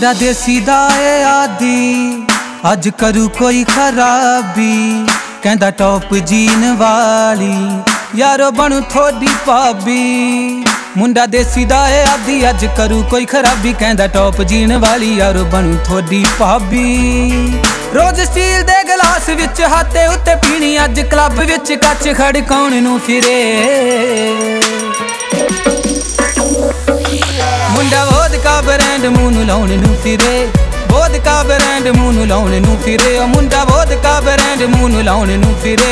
मुंडा देसी दा ए आदी अज करू कोई खराबी कहंदा टॉप जीन वाली यारो बनू थोड़ी भाभी। मुंडा देसी दा ए आदी अज करू कोई खराबी कहंदा टॉप जीन वाली यारो बनू थोड़ी भाभी। रोज स्टील दे गिलास विच हाथे उत्ते पीनी अज क्लब विच कच खड़काउण नूं फिरे। मुंडा वोदका ब्रांड मूंह नूं लाउण नूं फिरे वोदका ब्रांड मूंह नूं लाउण नूं फिरे मुंडा वोदका ब्रांड मूंह नूं लाउण नूं फिरे।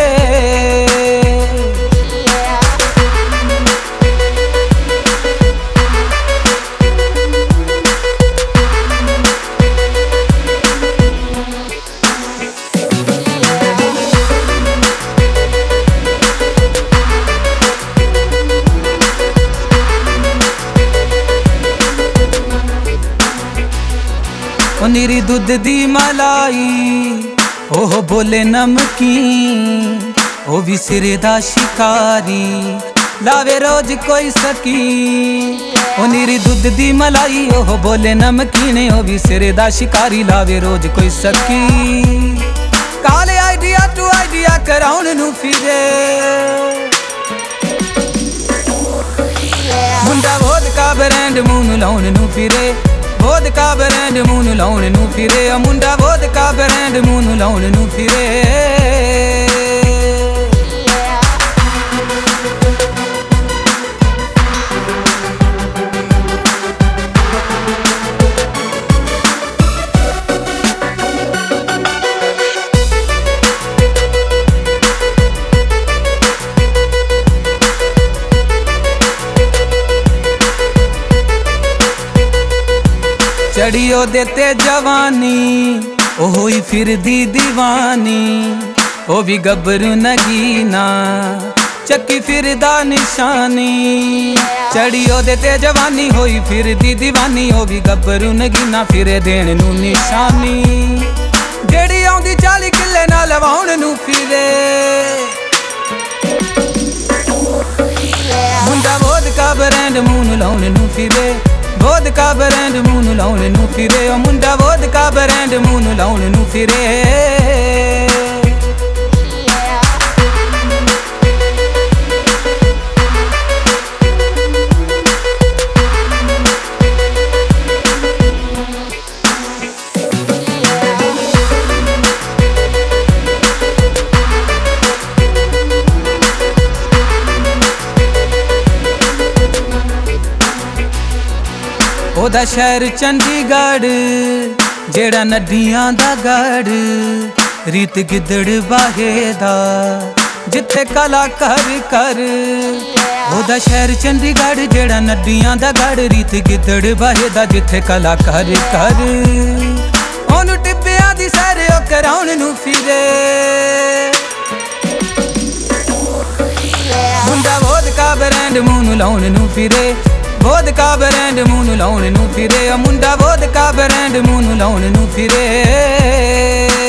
नीरी दुध दी मलाई ओह बोले नमकीन ओ भी सिरे दा शिकारी लावे रोज कोई सकी। ओ नीरी दुध दी मलाई ओह बोले नमकीन ओ भी सिरे दा शिकारी लावे रोज कोई सकी। काले आइडिया टू आइडिया कराउण नूं फिरे मुंडा वोदका ब्रांड मूंह नूं लाउण नूं फिरे वोदका ब्रांड मूंह नूं लाउण नूं फिरे मुंडा वोदका ब्रांड मूंह नूं लाउण नूं फिरे। चढ़ियो देते जवानी ओ होई फिर दी दीवानी ओ भी गब्बरू नगीना चक्की फिर दा निशानी। चढ़ियो देते जवानी होई फिर दी दीवानी ओ भी गब्बरू नगीना फिरे देण नूं निशानी। जेड़ी आउंदी 40 किले नाल लवाउण नूं फिरे मुंडा वोदका ब्रांड मूंह नूं लाउण नूं फिरे वोदका ब्रांड मूंह नूं लाउण नूं फिरे मुंडा वोदका ब्रांड मूंह नूं लाउण नूं फिरे। ओदा शहर चंडीगढ़ जेड़ा नदियां दा गढ़ रीत गिदड़ बाहे दा जिथे कला कर कर। ओदा शहर चंडीगढ़ जेड़ा नदियां दा गढ़ रीत गिदड़ बाहे दा जिथे कला कर कर। ओनू टिब्बियां दी सैर ओ कराउण नूं फिरे मुंडा वोदका ब्रांड मूंह नूं लाउण नूं फिरे वोदका ब्रांड मूंह नूं लाउण नूं फिरे मुंडा वोदका ब्रांड मूंह नूं लाउण नूं फिरे।